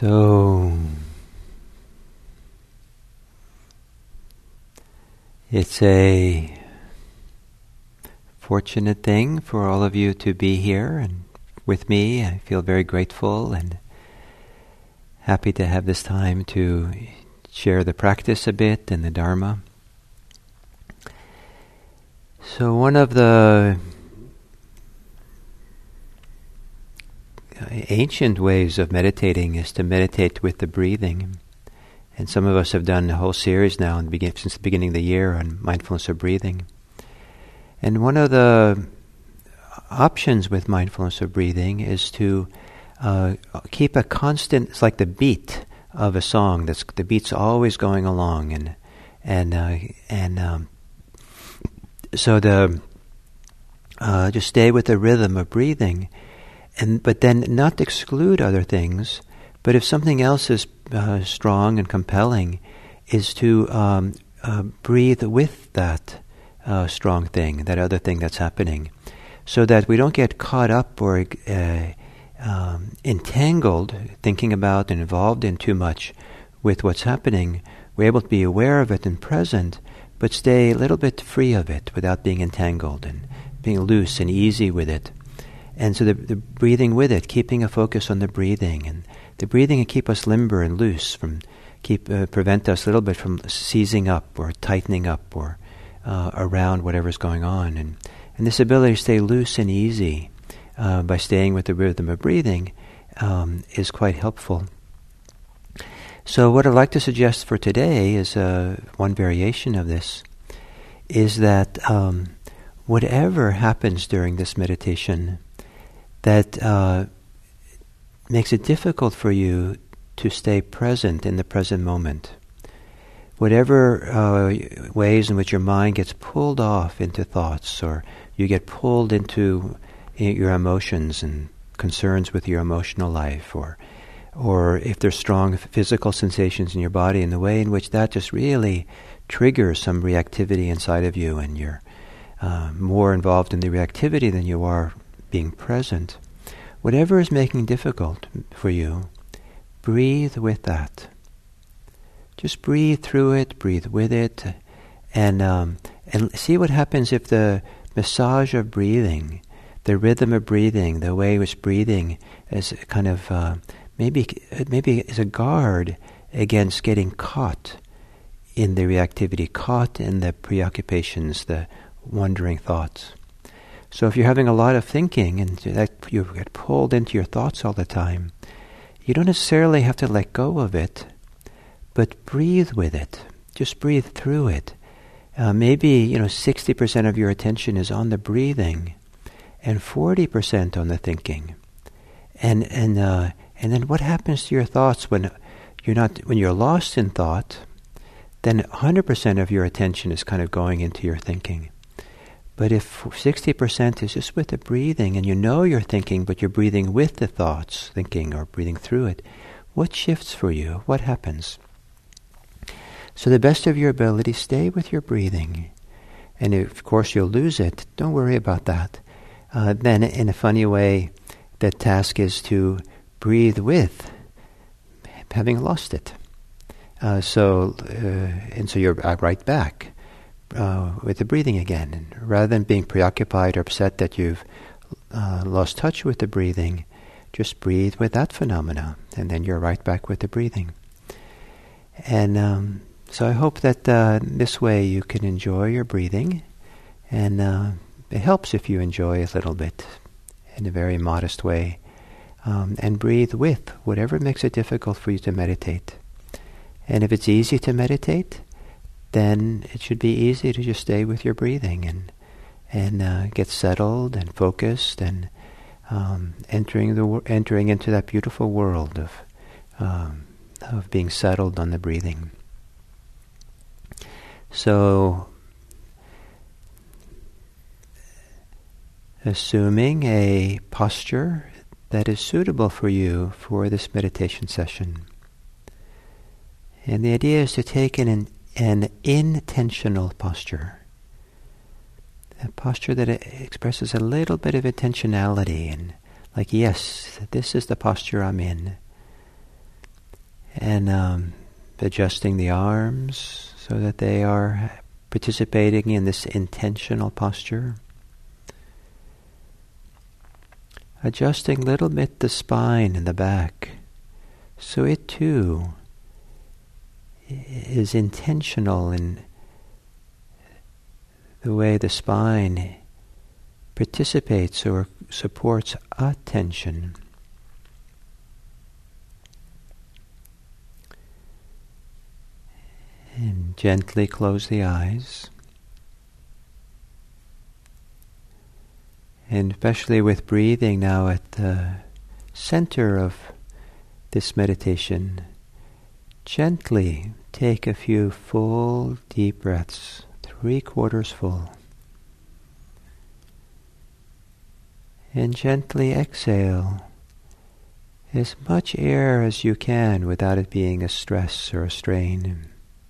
So, it's a fortunate thing for all of you to be here and with me. I feel very grateful and happy to have this time to share the practice a bit and the Dharma. So one of the ancient ways of meditating is to meditate with the breathing. And some of us have done a whole series now since the beginning of the year on mindfulness of breathing. And one of the options with mindfulness of breathing is to keep a constant, it's like the beat of a song. The beat's always going along, so just stay with the rhythm of breathing, but then not exclude other things. But if something else is strong and compelling, is to breathe with that strong thing, that other thing that's happening, so that we don't get caught up or entangled, thinking about and involved in too much with what's happening. We're able to be aware of it and present, but stay a little bit free of it without being entangled and being loose and easy with it. And so the breathing with it, keeping a focus on the breathing, and the breathing can keep us limber and loose, prevent us a little bit from seizing up or tightening up or around whatever's going on. And this ability to stay loose and easy by staying with the rhythm of breathing is quite helpful. So what I'd like to suggest for today is one variation of this, is that whatever happens during this meditation that makes it difficult for you to stay present in the present moment, whatever ways in which your mind gets pulled off into thoughts, or you get pulled into your emotions and concerns with your emotional life, or if there's strong physical sensations in your body, and the way in which that just really triggers some reactivity inside of you, and you're more involved in the reactivity than you are being present. Whatever is making it difficult for you, breathe with that. Just breathe through it, breathe with it, and see what happens if the massage of breathing, the rhythm of breathing, the way in which breathing is kind of maybe is a guard against getting caught in the reactivity, caught in the preoccupations, the wandering thoughts. So if you're having a lot of thinking and that you get pulled into your thoughts all the time, you don't necessarily have to let go of it, but breathe with it. Just breathe through it. Maybe 60% of your attention is on the breathing, and 40% on the thinking. And then what happens to your thoughts when you're lost in thought? Then 100% of your attention is kind of going into your thinking. But if 60% is just with the breathing, and you know you're thinking, but you're breathing with the thoughts, thinking or breathing through it, what shifts for you? What happens? So the best of your ability, stay with your breathing. And if, of course, you'll lose it, don't worry about that. Then in a funny way, the task is to breathe with having lost it. So you're right back with the breathing again. And rather than being preoccupied or upset that you've lost touch with the breathing, just breathe with that phenomena, and then you're right back with the breathing. And so I hope that this way you can enjoy your breathing, and it helps if you enjoy a little bit in a very modest way, and breathe with whatever makes it difficult for you to meditate. And if it's easy to meditate, then it should be easy to just stay with your breathing and get settled and focused, and entering into that beautiful world of being settled on the breathing. So, assuming a posture that is suitable for you for this meditation session. And the idea is to take an intentional posture. A posture that expresses a little bit of intentionality, and like, yes, this is the posture I'm in. And adjusting the arms so that they are participating in this intentional posture. Adjusting a little bit the spine and the back, so it too is intentional in the way the spine participates or supports attention. And gently close the eyes. And especially with breathing now at the center of this meditation, gently take a few full deep breaths, 3/4 full. And gently exhale as much air as you can without it being a stress or a strain.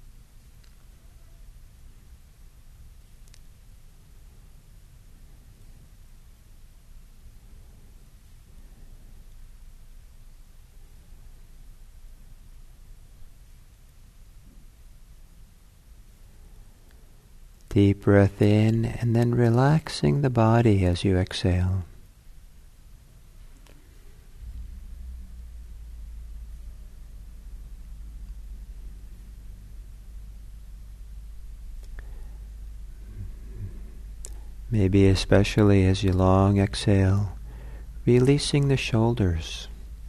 Deep breath in, and then relaxing the body as you exhale. Maybe especially as you long exhale, releasing the shoulders.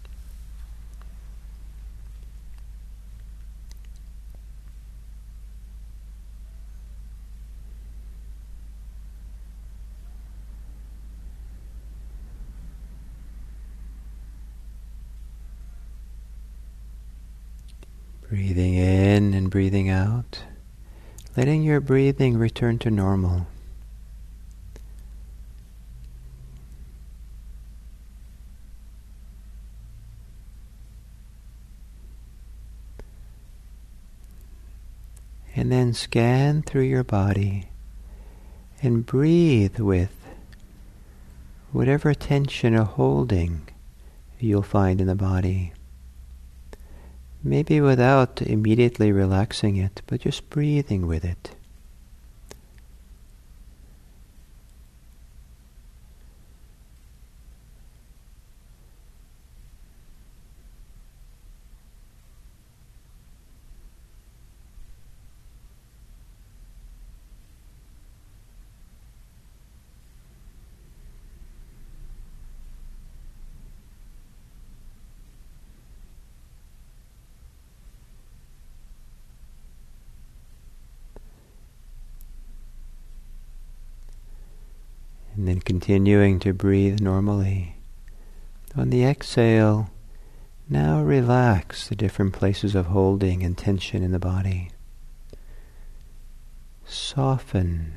Breathing in and breathing out, letting your breathing return to normal. And then scan through your body and breathe with whatever tension or holding you'll find in the body. Maybe without immediately relaxing it, but just breathing with it. And then continuing to breathe normally. On the exhale, now relax the different places of holding and tension in the body. Soften.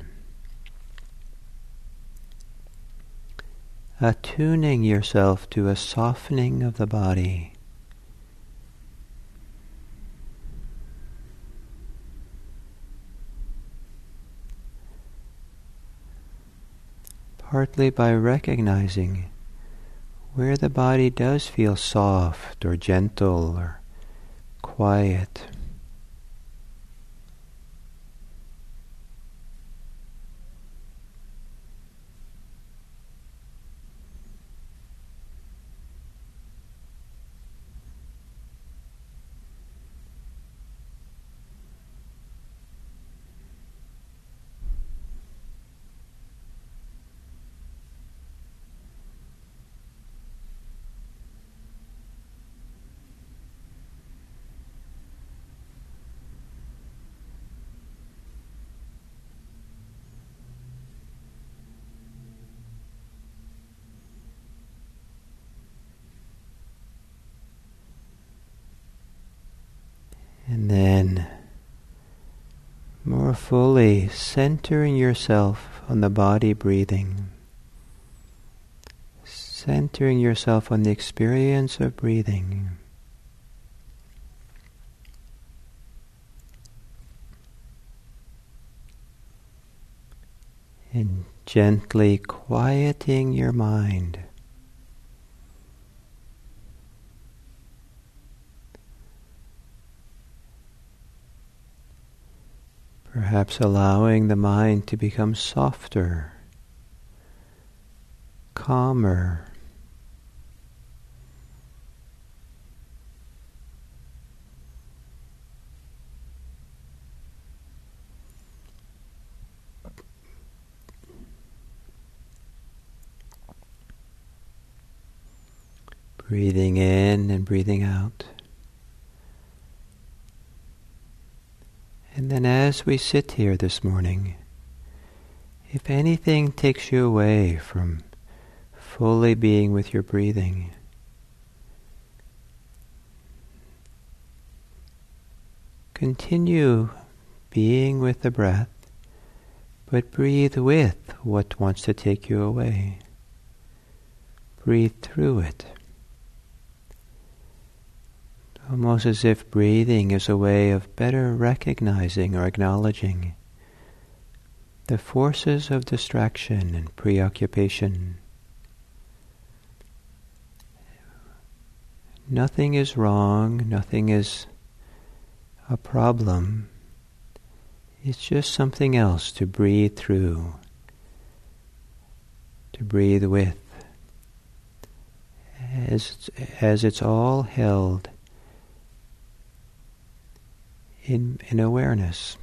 Attuning yourself to a softening of the body. Partly by recognizing where the body does feel soft or gentle or quiet. And then, more fully centering yourself on the body breathing. Centering yourself on the experience of breathing. And gently quieting your mind. Perhaps allowing the mind to become softer, calmer. Breathing in and breathing out. And then as we sit here this morning, if anything takes you away from fully being with your breathing, continue being with the breath, but breathe with what wants to take you away. Breathe through it. Almost as if breathing is a way of better recognizing or acknowledging the forces of distraction and preoccupation. Nothing is wrong, nothing is a problem. It's just something else to breathe through, to breathe with, as it's all held in awareness.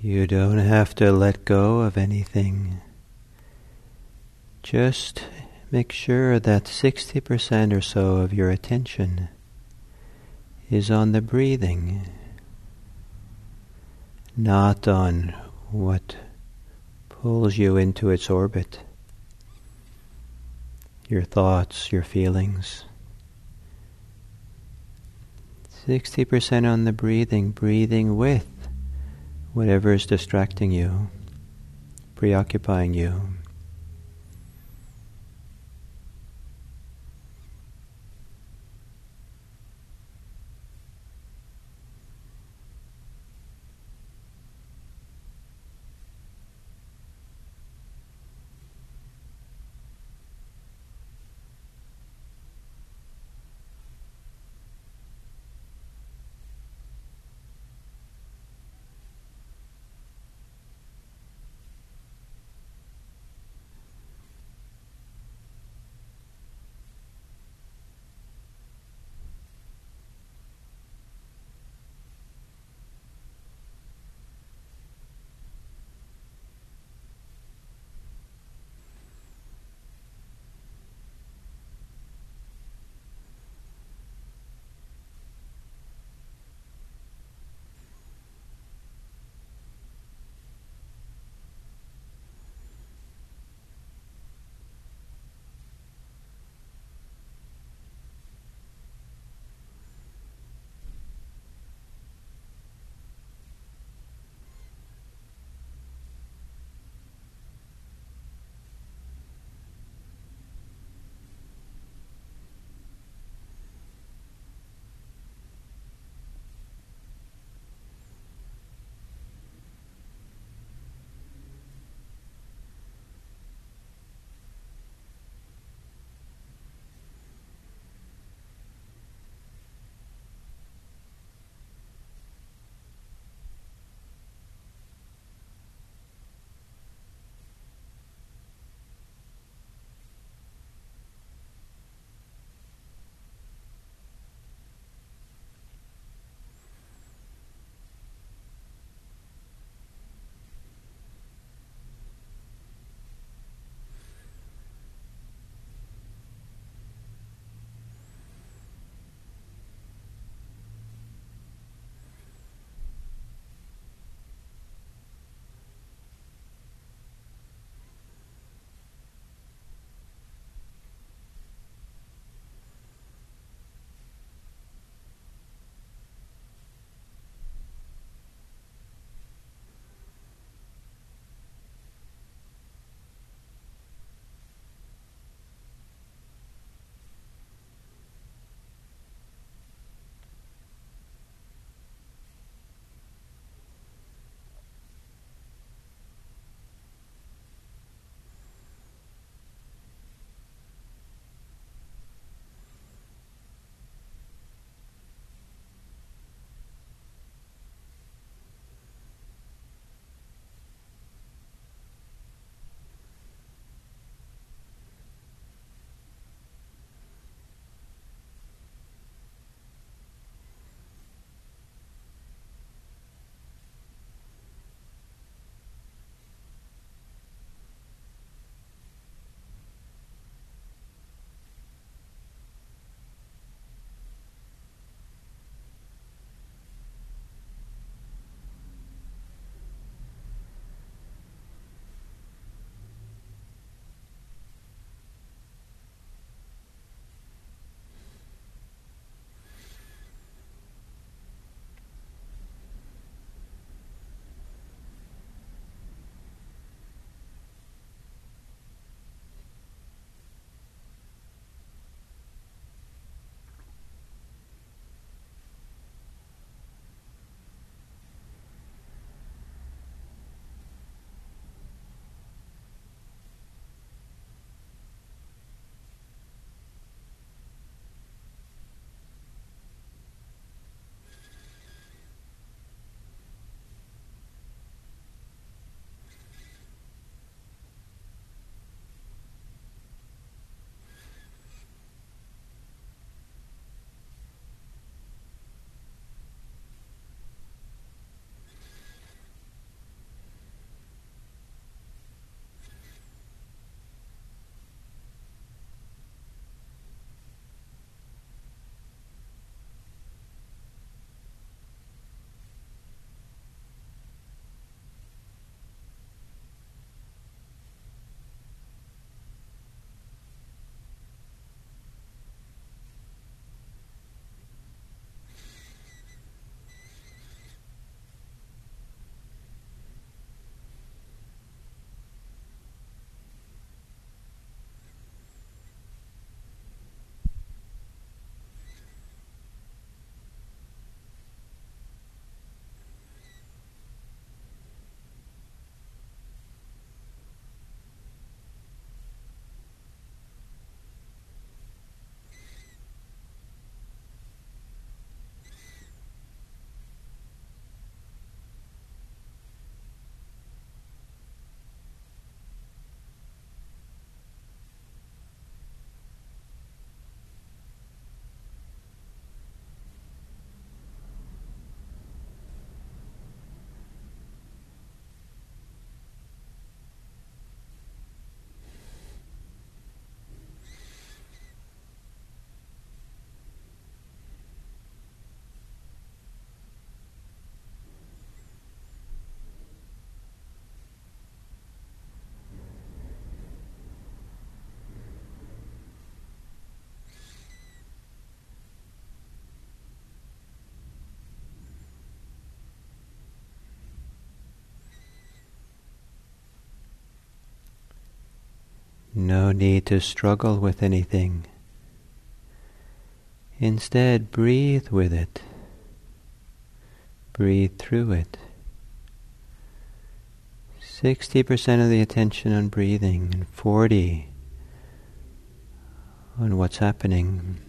You don't have to let go of anything. Just make sure that 60% or so of your attention is on the breathing, not on what pulls you into its orbit, your thoughts, your feelings. 60% on the breathing, breathing with whatever is distracting you, preoccupying you. No need to struggle with anything. Instead, breathe with it. Breathe through it. 60% of the attention on breathing and 40% on what's happening.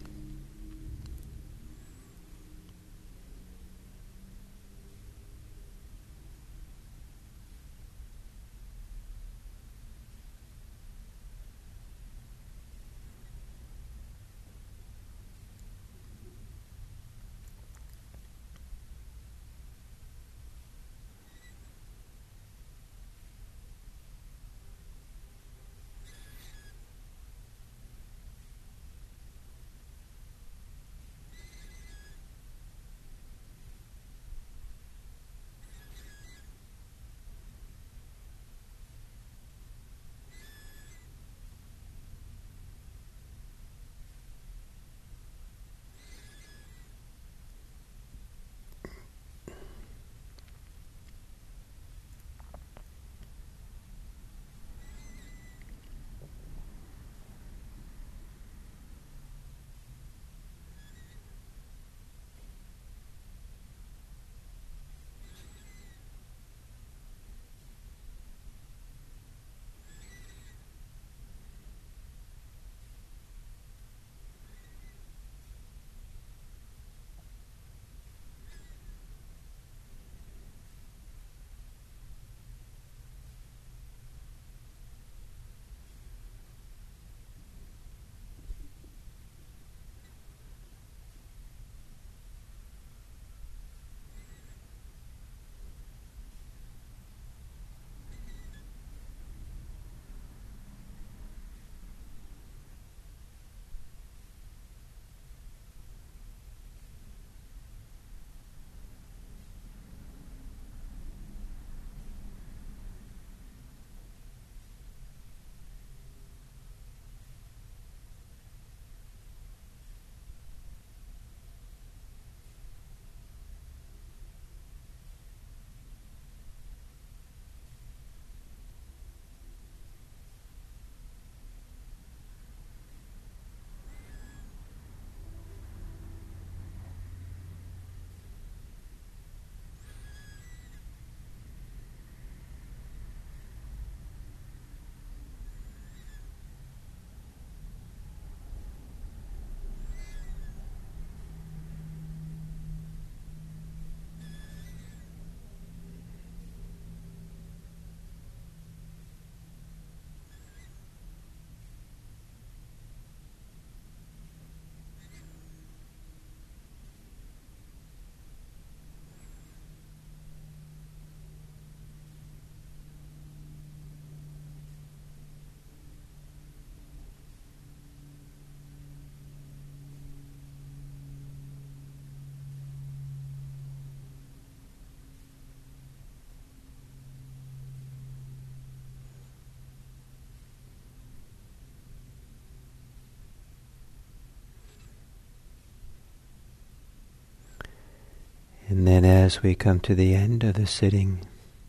And then as we come to the end of the sitting,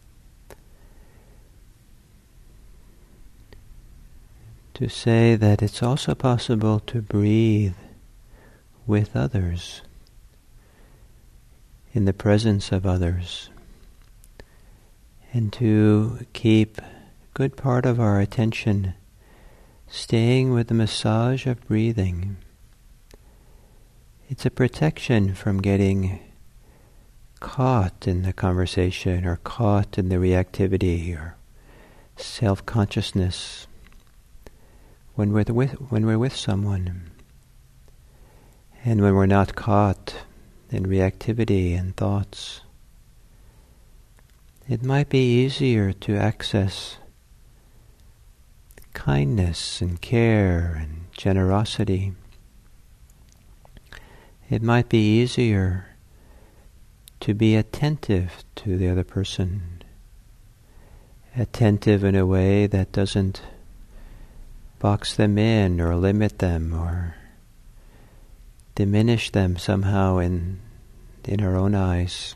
to say that it's also possible to breathe with others, in the presence of others, and to keep a good part of our attention staying with the massage of breathing. It's a protection from getting caught in the conversation or caught in the reactivity or self-consciousness when we're with someone, and when we're not caught in reactivity and thoughts. It might be easier to access kindness and care and generosity. It might be easier to be attentive to the other person, attentive in a way that doesn't box them in or limit them or diminish them somehow in our own eyes,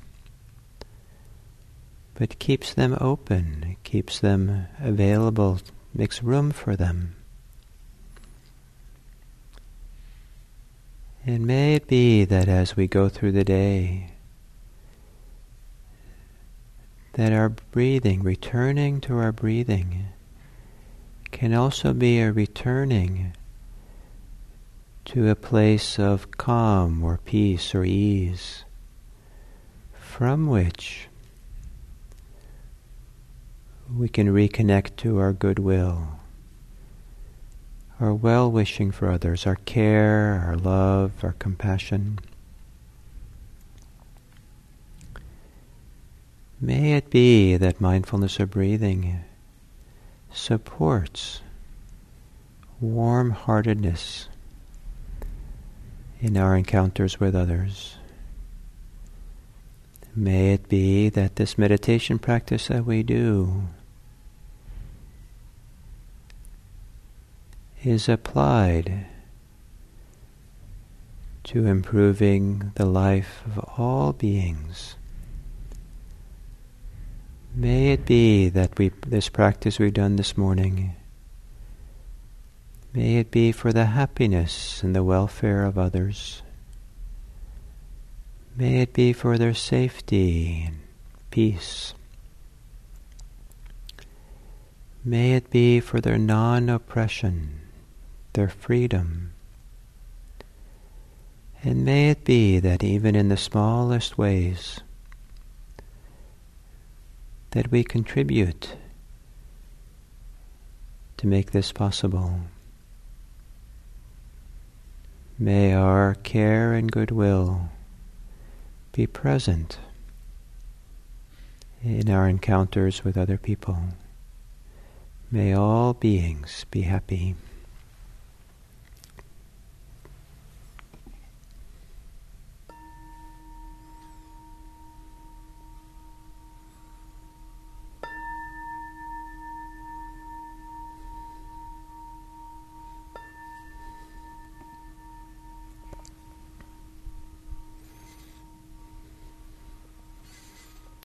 but keeps them open, keeps them available, makes room for them. And may it be that as we go through the day, that our breathing, returning to our breathing, can also be a returning to a place of calm or peace or ease, from which we can reconnect to our goodwill, our well-wishing for others, our care, our love, our compassion. May it be that mindfulness of breathing supports warm-heartedness in our encounters with others. May it be that this meditation practice that we do is applied to improving the life of all beings. May it be that this practice we've done this morning, may it be for the happiness and the welfare of others. May it be for their safety and peace. May it be for their non-oppression, their freedom. And may it be that even in the smallest ways that we contribute to make this possible. May our care and goodwill be present in our encounters with other people. May all beings be happy.